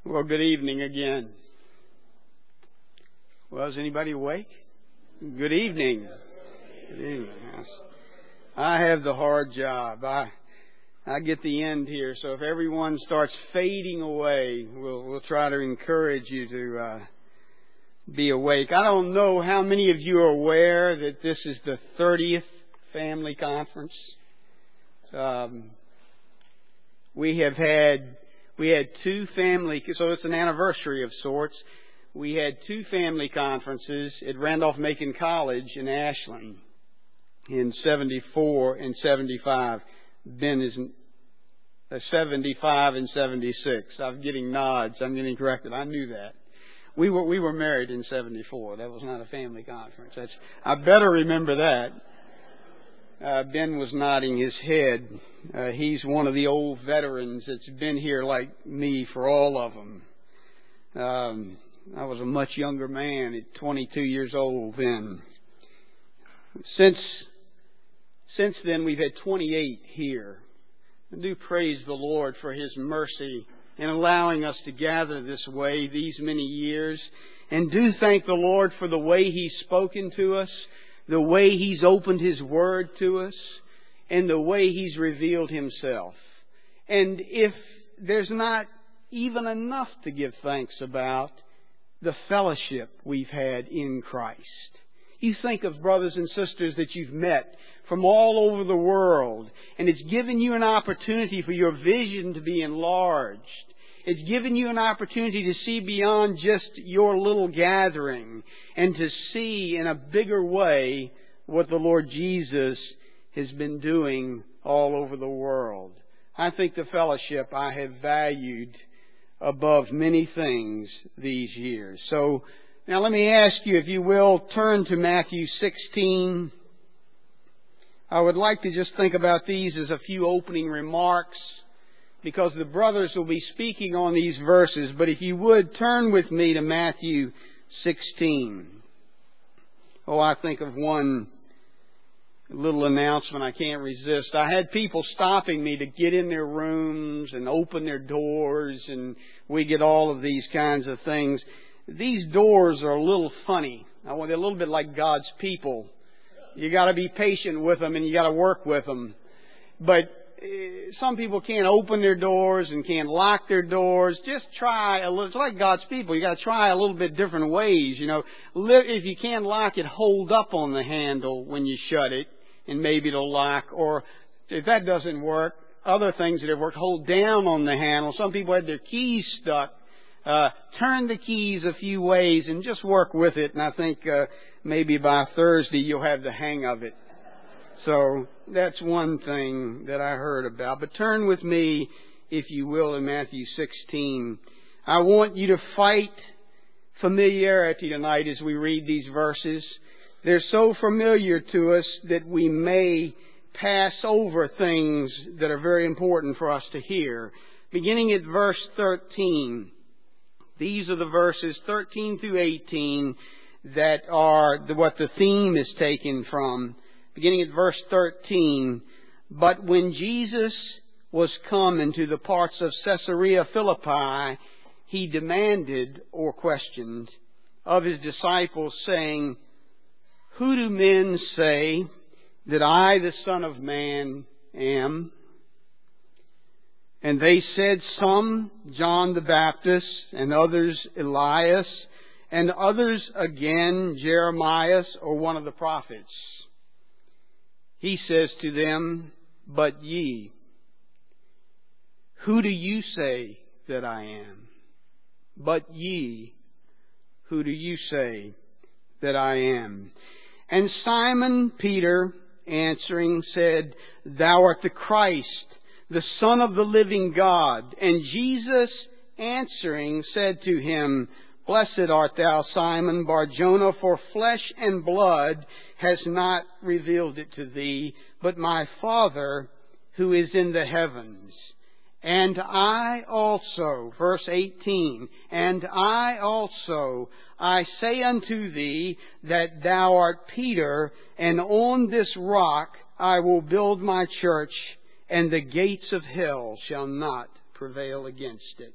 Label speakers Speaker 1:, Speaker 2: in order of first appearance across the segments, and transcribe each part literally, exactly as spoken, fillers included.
Speaker 1: Well, good evening again. Well, is anybody awake? Good evening. Good evening. I have the hard job. I I get the end here, so if everyone starts fading away, we'll we'll try to encourage you to uh, be awake. I don't know how many of you are aware that this is the thirtieth family conference. Um, we have had we had two family, so it's an anniversary of sorts. We had two family conferences at Randolph-Macon College in Ashland in seventy-four and seventy-five. Ben is uh, seventy-five and seventy-six. I'm getting nods. I'm getting corrected. I knew that. We were we were married in seventy-four. That was not a family conference. That's I better remember that. Uh, Ben was nodding his head. Uh, he's one of the old veterans that's been here like me for all of them. Um, I was a much younger man at twenty-two years old then. Since since then, we've had twenty-eight here. I do praise the Lord for His mercy in allowing us to gather this way these many years. And do thank the Lord for the way He's spoken to us, the way He's opened His Word to us, and the way He's revealed Himself. And if there's not even enough to give thanks about, the fellowship we've had in Christ. You think of brothers and sisters that you've met from all over the world, and it's given you an opportunity for your vision to be enlarged. It's given you an opportunity to see beyond just your little gathering and to see in a bigger way what the Lord Jesus has been doing all over the world. I think the fellowship I have valued above many things these years. So now let me ask you, if you will, turn to Matthew sixteen. I would like to just think about these as a few opening remarks, because the brothers will be speaking on these verses. But if you would, turn with me to Matthew sixteen. Oh, I think of one little announcement I can't resist. I had people stopping me to get in their rooms and open their doors, and we get all of these kinds of things. These doors are a little funny. They're a little bit like God's people. You got to be patient with them, and you got to work with them. But some people can't open their doors and can't lock their doors. Just try a little. It's like God's people. You got to try a little bit different ways. You know, if you can't lock it, hold up on the handle when you shut it, and maybe it'll lock. Or if that doesn't work, other things that have worked, hold down on the handle. Some people had their keys stuck. Uh, turn the keys a few ways and just work with it. And I think uh, maybe by Thursday you'll have the hang of it. So that's one thing that I heard about. But turn with me, if you will, in Matthew sixteen. I want you to fight familiarity tonight as we read these verses. They're so familiar to us that we may pass over things that are very important for us to hear. Beginning at verse thirteen. These are the verses thirteen through eighteen that are the, what the theme is taken from. Beginning at verse thirteen. But when Jesus was come into the parts of Caesarea Philippi, He demanded or questioned of His disciples, saying, Who do men say that I, the Son of Man, am? And they said, some John the Baptist, and others Elias, and others again Jeremiah or one of the prophets. He says to them, But ye, who do you say that I am? But ye, who do you say that I am? And Simon Peter answering said, Thou art the Christ, the Son of the living God. And Jesus answering said to him, Blessed art thou, Simon Bar-Jonah, for flesh and blood has not revealed it to thee, but my Father who is in the heavens. And I also, verse eighteen, and I also, I say unto thee that thou art Peter, and on this rock I will build my church, and the gates of hell shall not prevail against it.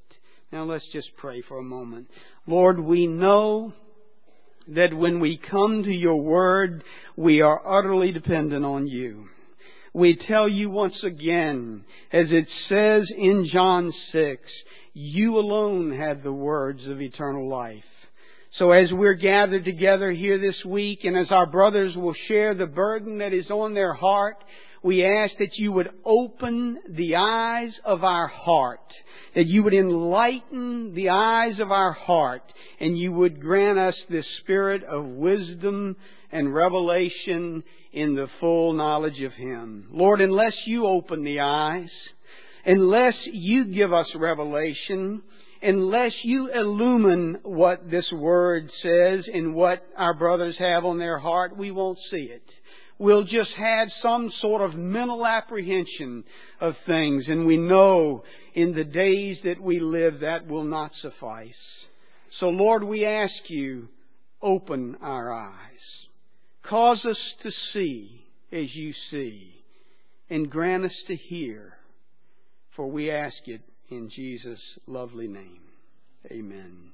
Speaker 1: Now let's just pray for a moment. Lord, we know that when we come to Your Word, we are utterly dependent on You. We tell You once again, as it says in John six, You alone have the words of eternal life. So as we're gathered together here this week, and as our brothers will share the burden that is on their heart, we ask that You would open the eyes of our heart, that You would enlighten the eyes of our heart, and You would grant us this spirit of wisdom and revelation in the full knowledge of Him. Lord, unless You open the eyes, unless You give us revelation, unless You illumine what this Word says and what our brothers have on their heart, we won't see it. We'll just have some sort of mental apprehension of things, and we know in the days that we live that will not suffice. So Lord, we ask You, open our eyes. Cause us to see as You see, and grant us to hear. For we ask it in Jesus' lovely name. Amen.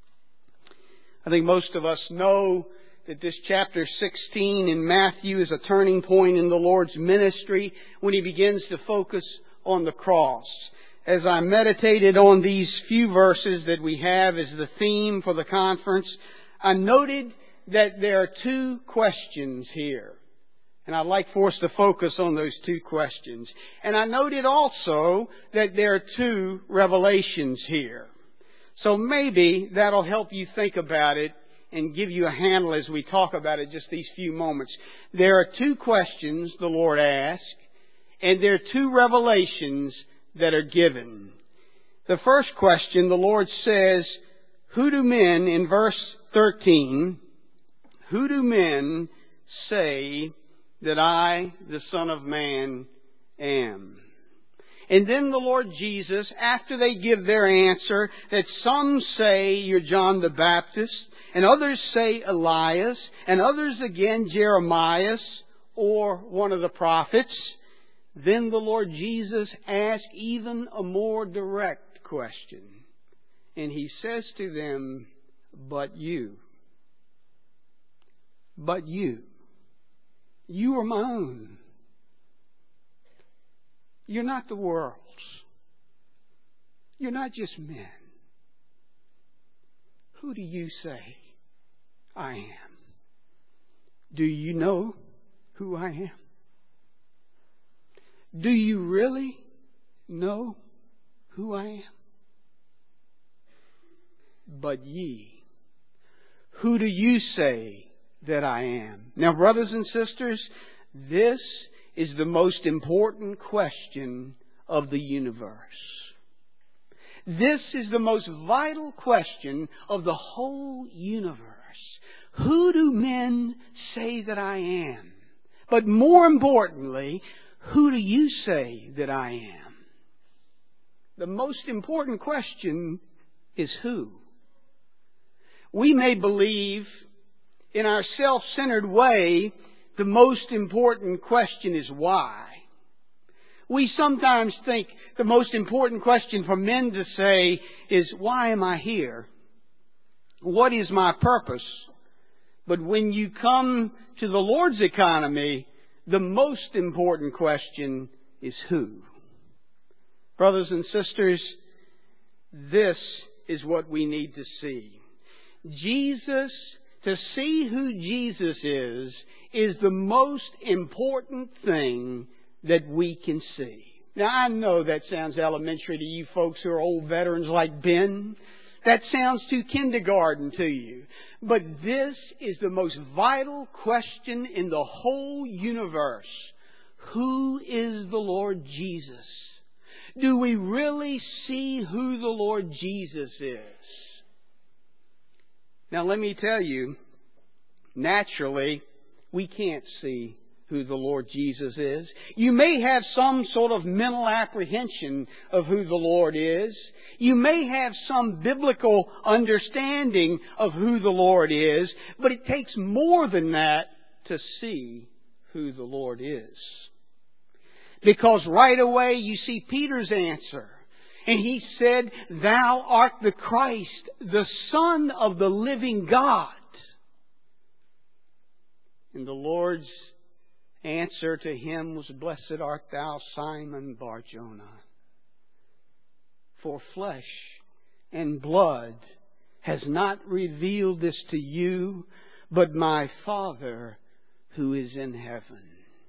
Speaker 1: I think most of us know that this chapter sixteen in Matthew is a turning point in the Lord's ministry when He begins to focus on the cross. As I meditated on these few verses that we have as the theme for the conference, I noted that there are two questions here. And I'd like for us to focus on those two questions. And I noted also that there are two revelations here. So maybe that'll help you think about it and give you a handle as we talk about it just these few moments. There are two questions the Lord asked, and there are two revelations that are given. The first question, the Lord says, who do men, in verse thirteen, who do men say that I, the Son of Man, am? And then the Lord Jesus, after they give their answer, that some say you're John the Baptist, and others say Elias, and others again Jeremiah, or one of the prophets, then the Lord Jesus asks even a more direct question. And He says to them, but you. But you. You are my own. You're not the world's. You're not just men. Who do you say I am? Do you know who I am? Do you really know who I am? But ye, who do you say that I am? Now, brothers and sisters, this is the most important question of the universe. This is the most vital question of the whole universe. Who do men say that I am? But more importantly, who do you say that I am? The most important question is who. We may believe in our self-centered way the most important question is why. We sometimes think the most important question for men to say is, why am I here? What is my purpose? But when you come to the Lord's economy, the most important question is who. Brothers and sisters, this is what we need to see. Jesus, to see who Jesus is, is the most important thing that we can see. Now, I know that sounds elementary to you folks who are old veterans like Ben. That sounds too kindergarten to you. But this is the most vital question in the whole universe. Who is the Lord Jesus? Do we really see who the Lord Jesus is? Now, let me tell you, naturally, we can't see who the Lord Jesus is. You may have some sort of mental apprehension of who the Lord is. You may have some biblical understanding of who the Lord is, but it takes more than that to see who the Lord is. Because right away you see Peter's answer. And he said, "Thou art the Christ, the Son of the living God." And the Lord's answer to him was, "Blessed art thou, Simon Bar-Jonah. For flesh and blood has not revealed this to you, but my Father who is in heaven."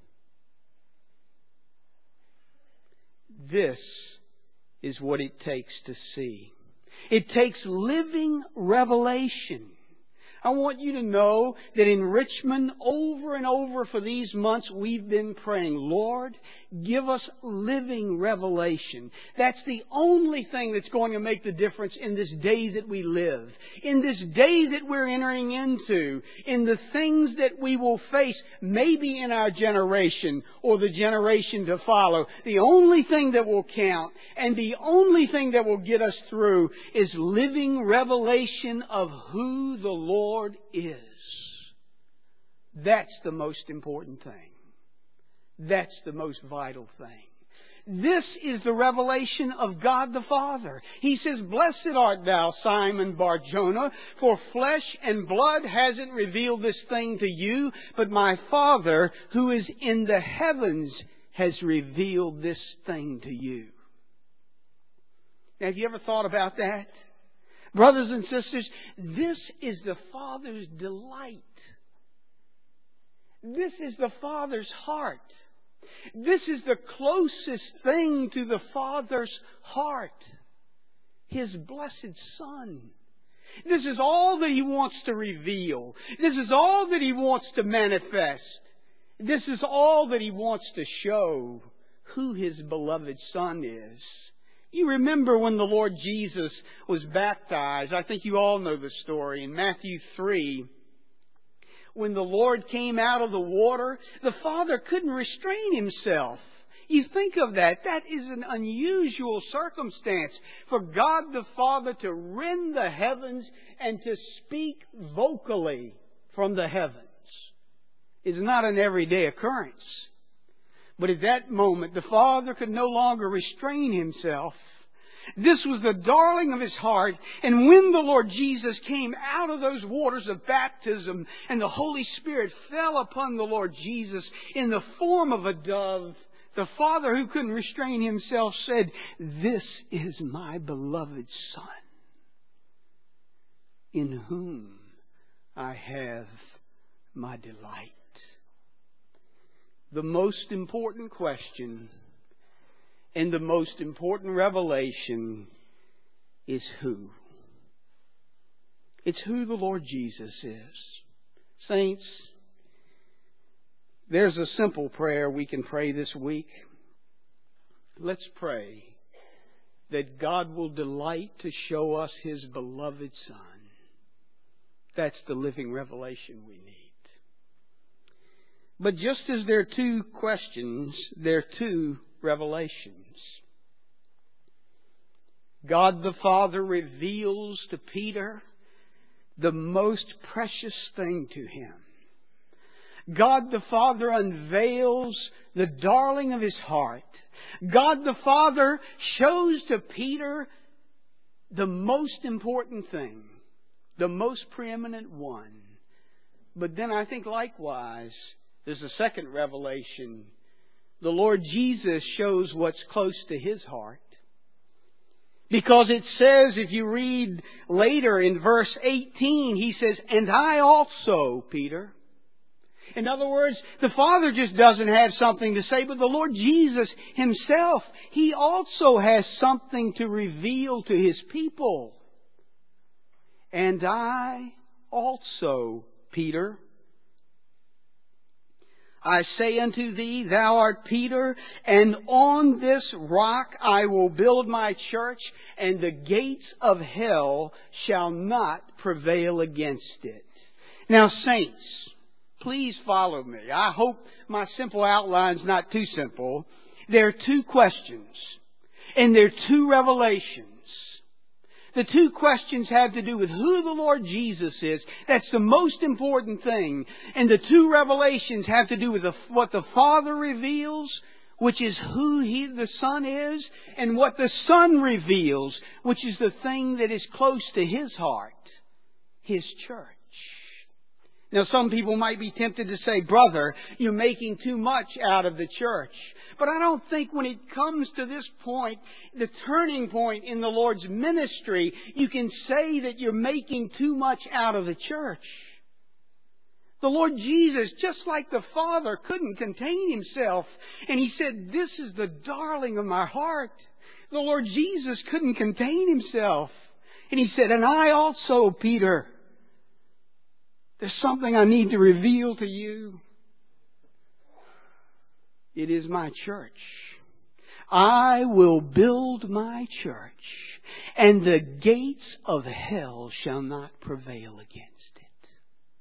Speaker 1: This is what it takes to see. It takes living revelation. I want you to know that in Richmond, over and over for these months, we've been praying, "Lord, give us living revelation." That's the only thing that's going to make the difference in this day that we live, in this day that we're entering into, in the things that we will face, maybe in our generation or the generation to follow. The only thing that will count and the only thing that will get us through is living revelation of who the Lord is. That's the most important thing. That's the most vital thing. This is the revelation of God the Father. He says, "Blessed art thou, Simon Bar-Jonah, for flesh and blood hasn't revealed this thing to you, but my Father who is in the heavens has revealed this thing to you." Now, have you ever thought about that? Brothers and sisters, this is the Father's delight. This is the Father's heart. This is the closest thing to the Father's heart. His blessed Son. This is all that He wants to reveal. This is all that He wants to manifest. This is all that He wants to show who His beloved Son is. You remember when the Lord Jesus was baptized. I think you all know the story in Matthew three. When the Lord came out of the water, the Father couldn't restrain Himself. You think of that. That is an unusual circumstance for God the Father to rend the heavens and to speak vocally from the heavens. It's not an everyday occurrence. But at that moment, the Father could no longer restrain Himself. This was the darling of His heart. And when the Lord Jesus came out of those waters of baptism and the Holy Spirit fell upon the Lord Jesus in the form of a dove, the Father who couldn't restrain Himself said, "This is my beloved Son, in whom I have my delight." The most important question and the most important revelation is who. It's who the Lord Jesus is. Saints, there's a simple prayer we can pray this week. Let's pray that God will delight to show us His beloved Son. That's the living revelation we need. But just as there are two questions, there are two revelations. God the Father reveals to Peter the most precious thing to him. God the Father unveils the darling of His heart. God the Father shows to Peter the most important thing, the most preeminent one. But then I think likewise, there's a second revelation. The Lord Jesus shows what's close to His heart. Because it says, if you read later in verse eighteen, He says, "And I also, Peter." In other words, the Father just doesn't have something to say, but the Lord Jesus Himself, He also has something to reveal to His people. "And I also, Peter, I say unto thee, thou art Peter, and on this rock I will build my church, and the gates of hell shall not prevail against it." Now, saints, please follow me. I hope my simple outline's not too simple. There are two questions, and there are two revelations. The two questions have to do with who the Lord Jesus is. That's the most important thing. And the two revelations have to do with the, what the Father reveals, which is who He, the Son is, and what the Son reveals, which is the thing that is close to His heart, His church. Now, some people might be tempted to say, brother, you're making too much out of the church. But I don't think when it comes to this point, the turning point in the Lord's ministry, you can say that you're making too much out of the church. The Lord Jesus, just like the Father, couldn't contain Himself. And He said, this is the darling of my heart. The Lord Jesus couldn't contain Himself. And He said, and I also, Peter, there's something I need to reveal to you. It is my church. I will build my church, and the gates of hell shall not prevail against it.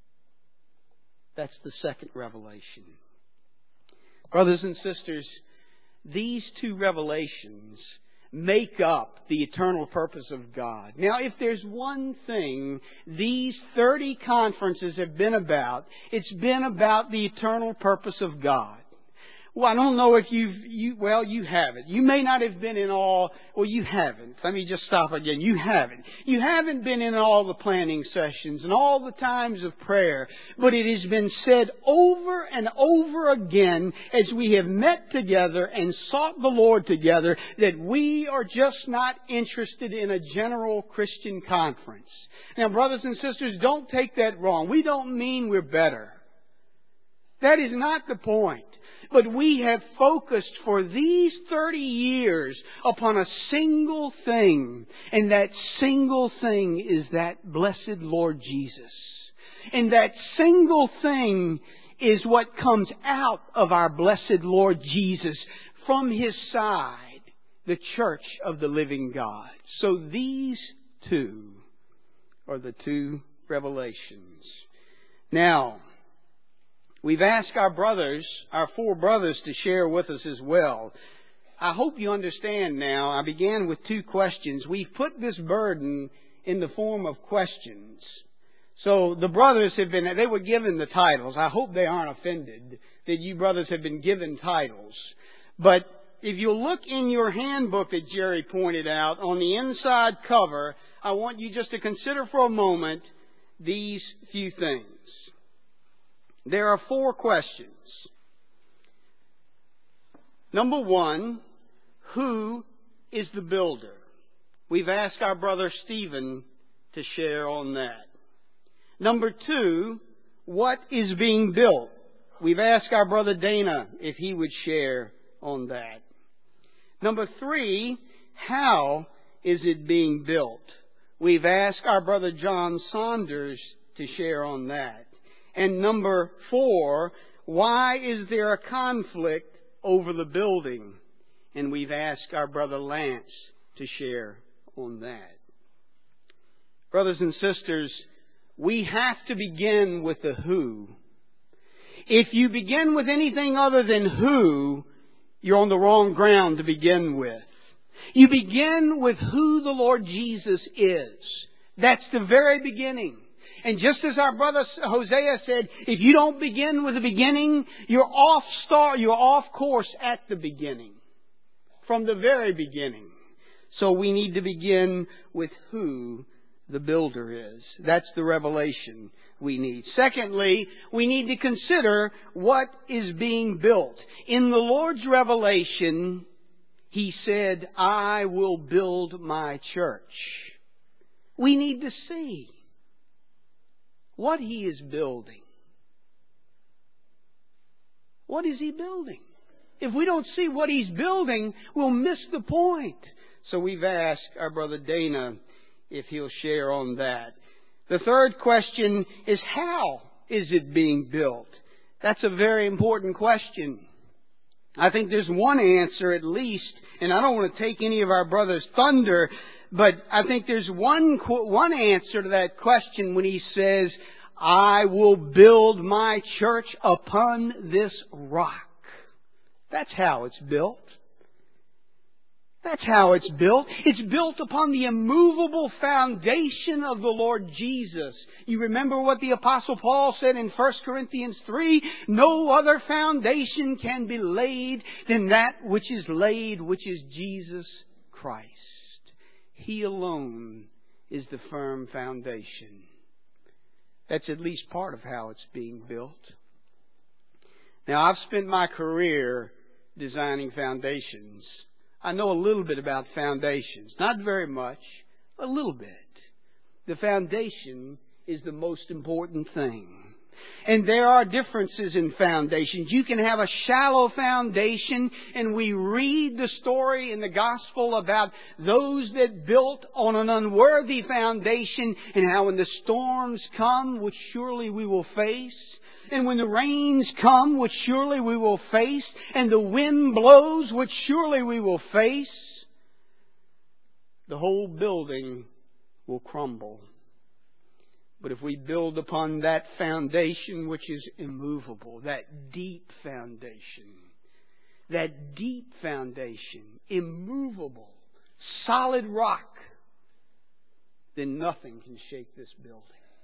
Speaker 1: That's the second revelation. Brothers and sisters, these two revelations make up the eternal purpose of God. Now, if there's one thing these thirty conferences have been about, it's been about the eternal purpose of God. Well, I don't know if you've, you, well, you haven't. You may not have been in all, well, you haven't. Let me just stop again. You haven't. You haven't been in all the planning sessions and all the times of prayer. But it has been said over and over again as we have met together and sought the Lord together that we are just not interested in a general Christian conference. Now, brothers and sisters, don't take that wrong. We don't mean we're better. That is not the point. But we have focused for these thirty years upon a single thing. And that single thing is that blessed Lord Jesus. And that single thing is what comes out of our blessed Lord Jesus from His side, the church of the living God. So these two are the two revelations. Now, we've asked our brothers, our four brothers, to share with us as well. I hope you understand now, I began with two questions. We've put this burden in the form of questions. So the brothers have been, they were given the titles. I hope they aren't offended that you brothers have been given titles. But if you look in your handbook that Jerry pointed out, on the inside cover, I want you just to consider for a moment these few things. There are four questions. Number one, who is the builder? We've asked our brother Stephen to share on that. Number two, what is being built? We've asked our brother Dana if he would share on that. Number three, how is it being built? We've asked our brother John Saunders to share on that. And number four, why is there a conflict over the building? And we've asked our brother Lance to share on that. Brothers and sisters, we have to begin with the who. If you begin with anything other than who, you're on the wrong ground to begin with. You begin with who the Lord Jesus is. That's the very beginning. And just as our brother Hosea said, if you don't begin with the beginning, you're off star, you're off course at the beginning. From the very beginning. So we need to begin with who the builder is. That's the revelation we need. Secondly, we need to consider what is being built. In the Lord's revelation, He said, I will build my church. We need to see what He is building. What is He building? If we don't see what He's building, we'll miss the point. So we've asked our brother Dana if he'll share on that. The third question is, how is it being built? That's a very important question. I think there's one answer at least, and I don't want to take any of our brothers' thunder, but I think there's one one answer to that question when He says, I will build my church upon this rock. That's how it's built. That's how it's built. It's built upon the immovable foundation of the Lord Jesus. You remember what the Apostle Paul said in First Corinthians three? No other foundation can be laid than that which is laid, which is Jesus Christ. He alone is the firm foundation. That's at least part of how it's being built. Now, I've spent my career designing foundations. I know a little bit about foundations. Not very much, a little bit. The foundation is the most important thing. And there are differences in foundations. You can have a shallow foundation, and we read the story in the gospel about those that built on an unworthy foundation, and how when the storms come, which surely we will face, and when the rains come, which surely we will face, and the wind blows, which surely we will face, the whole building will crumble. But if we build upon that foundation which is immovable, that deep foundation, that deep foundation, immovable, solid rock, then nothing can shake this building.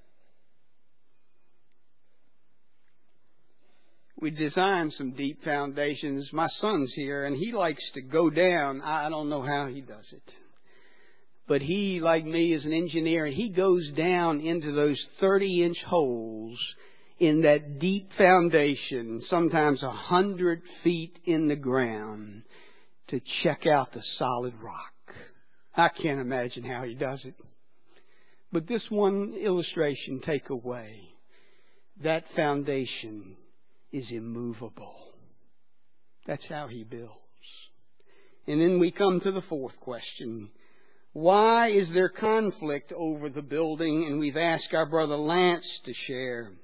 Speaker 1: We designed some deep foundations. My son's here, and he likes to go down. I don't know how he does it. But he, like me, is an engineer, and he goes down into those thirty-inch holes in that deep foundation, sometimes a hundred feet in the ground, to check out the solid rock. I can't imagine how he does it. But this one illustration take away, that foundation is immovable. That's how he builds. And then we come to the fourth question. Why is there conflict over the building? And we've asked our brother Lance to share.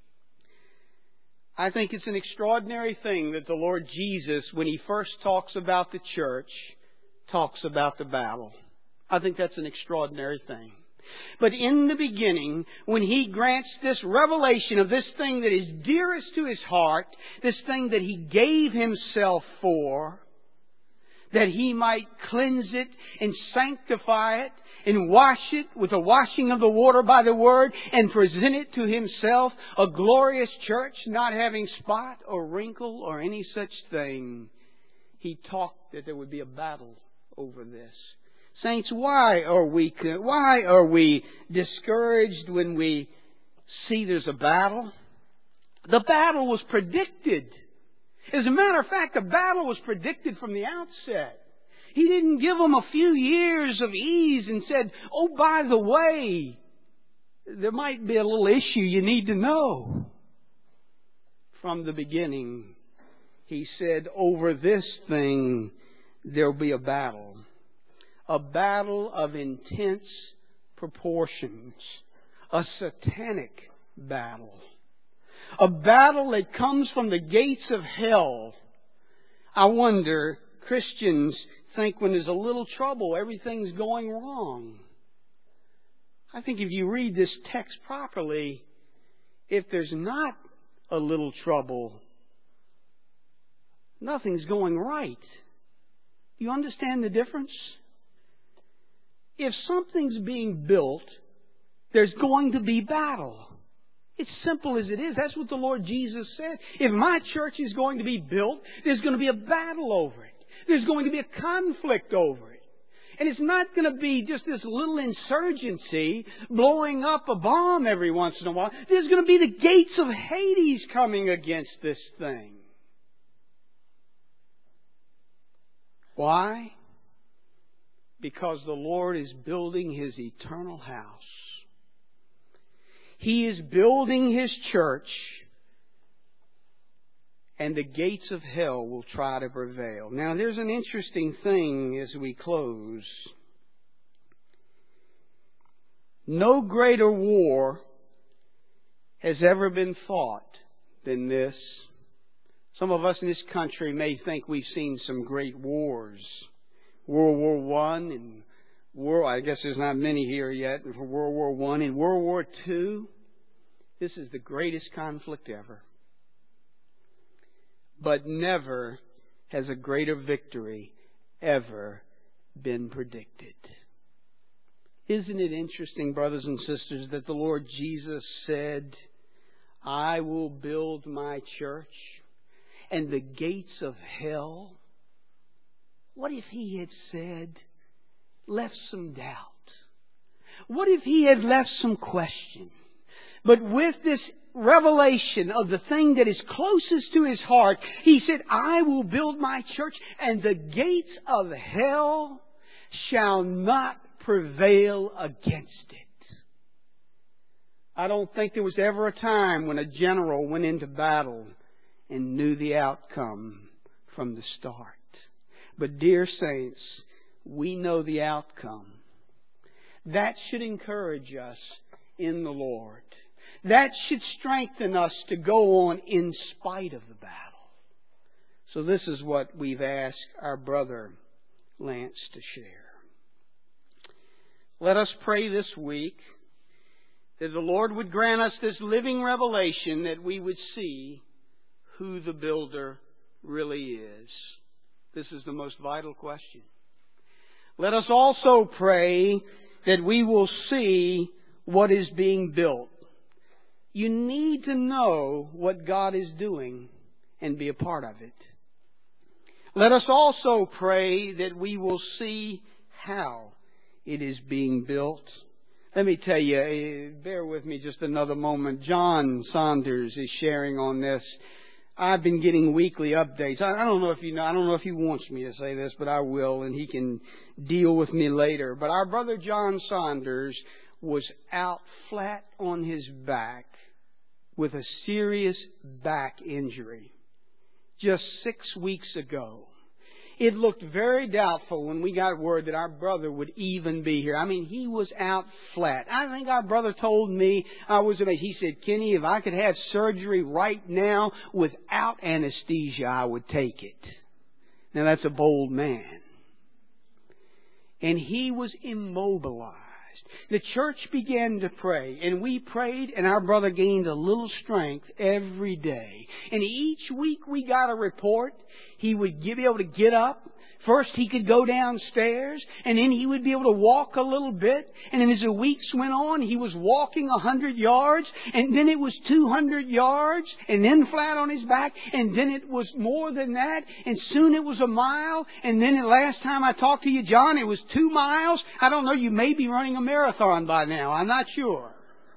Speaker 1: I think it's an extraordinary thing that the Lord Jesus, when He first talks about the church, talks about the battle. I think that's an extraordinary thing. But in the beginning, when He grants this revelation of this thing that is dearest to His heart, this thing that He gave Himself for, that He might cleanse it and sanctify it and wash it with the washing of the water by the Word and present it to Himself, a glorious church, not having spot or wrinkle or any such thing, He talked that there would be a battle over this. Saints, why are we why are we discouraged when we see there's a battle? The battle was predicted. As a matter of fact, the battle was predicted from the outset. He didn't give them a few years of ease and said, oh, by the way, there might be a little issue you need to know. From the beginning, He said, over this thing, there'll be a battle. A battle of intense proportions. A satanic battle. A battle that comes from the gates of hell. I wonder, Christians think when there's a little trouble, everything's going wrong. I think if you read this text properly, if there's not a little trouble, nothing's going right. You understand the difference? If something's being built, there's going to be battle. It's simple as it is. That's what the Lord Jesus said. If my church is going to be built, there's going to be a battle over it. There's going to be a conflict over it. And it's not going to be just this little insurgency blowing up a bomb every once in a while. There's going to be the gates of Hades coming against this thing. Why? Because the Lord is building His eternal house. He is building His church, and the gates of hell will try to prevail. Now, there's an interesting thing as we close. No greater war has ever been fought than this. Some of us in this country may think we've seen some great wars. World War One and World, I guess there's not many here yet for World War One and World War Two. This is the greatest conflict ever. But never has a greater victory ever been predicted. Isn't it interesting, brothers and sisters, that the Lord Jesus said, I will build my church, and the gates of hell? What if He had said, left some doubt? What if He had left some question? But with this revelation of the thing that is closest to His heart, He said, I will build my church, and the gates of hell shall not prevail against it. I don't think there was ever a time when a general went into battle and knew the outcome from the start. But dear saints, we know the outcome. That should encourage us in the Lord. That should strengthen us to go on in spite of the battle. So this is what we've asked our brother Lance to share. Let us pray this week that the Lord would grant us this living revelation, that we would see who the builder really is. This is the most vital question. Let us also pray that we will see what is being built. You need to know what God is doing and be a part of it. Let us also pray that we will see how it is being built. Let me tell you, bear with me just another moment. John Saunders is sharing on this. I've been getting weekly updates. I don't know if you know, I don't know if he wants me to say this, but I will, and he can deal with me later. But our brother John Saunders was out flat on his back with a serious back injury just six weeks ago. It looked very doubtful when we got word that our brother would even be here. I mean, he was out flat. I think our brother told me, I was amazed. He said, Kenny, if I could have surgery right now without anesthesia, I would take it. Now, that's a bold man. And he was immobilized. The church began to pray, and we prayed, and our brother gained a little strength every day. And each week we got a report. He would be able to get up. First he could go downstairs, and then he would be able to walk a little bit. And then as the weeks went on, he was walking a hundred yards, and then it was two hundred yards, and then flat on his back, and then it was more than that, and soon it was a mile, and then the last time I talked to you, John, it was two miles. I don't know, you may be running a marathon by now. I'm not sure.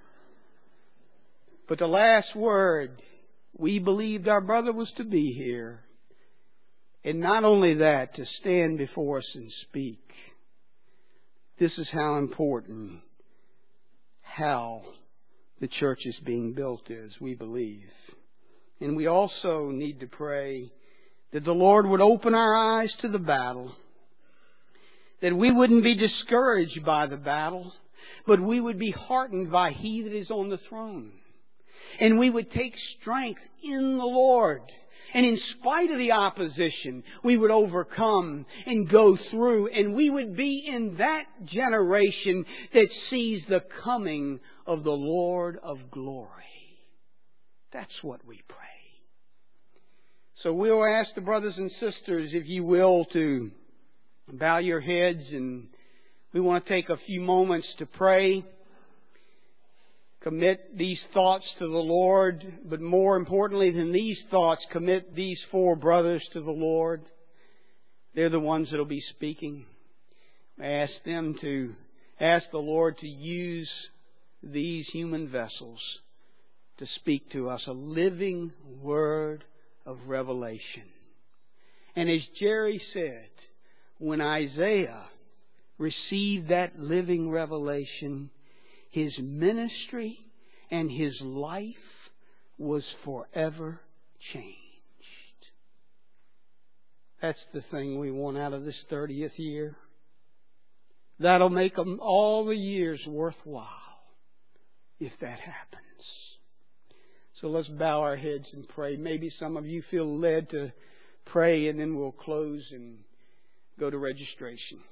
Speaker 1: But the last word, we believed our brother was to be here. And not only that, to stand before us and speak. This is how important how the church is being built is, we believe. And we also need to pray that the Lord would open our eyes to the battle, that we wouldn't be discouraged by the battle, but we would be heartened by He that is on the throne. And we would take strength in the Lord. And in spite of the opposition, we would overcome and go through, and we would be in that generation that sees the coming of the Lord of glory. That's what we pray. So we'll ask the brothers and sisters, if you will, to bow your heads, and we want to take a few moments to pray. Commit these thoughts to the Lord, but more importantly than these thoughts, commit these four brothers to the Lord. They're the ones that will be speaking. Ask them to ask the Lord to use these human vessels to speak to us a living word of revelation. And as Jerry said, when Isaiah received that living revelation, his ministry and his life was forever changed. That's the thing we want out of this thirtieth year. That'll make them all the years worthwhile if that happens. So let's bow our heads and pray. Maybe some of you feel led to pray, and then we'll close and go to registration.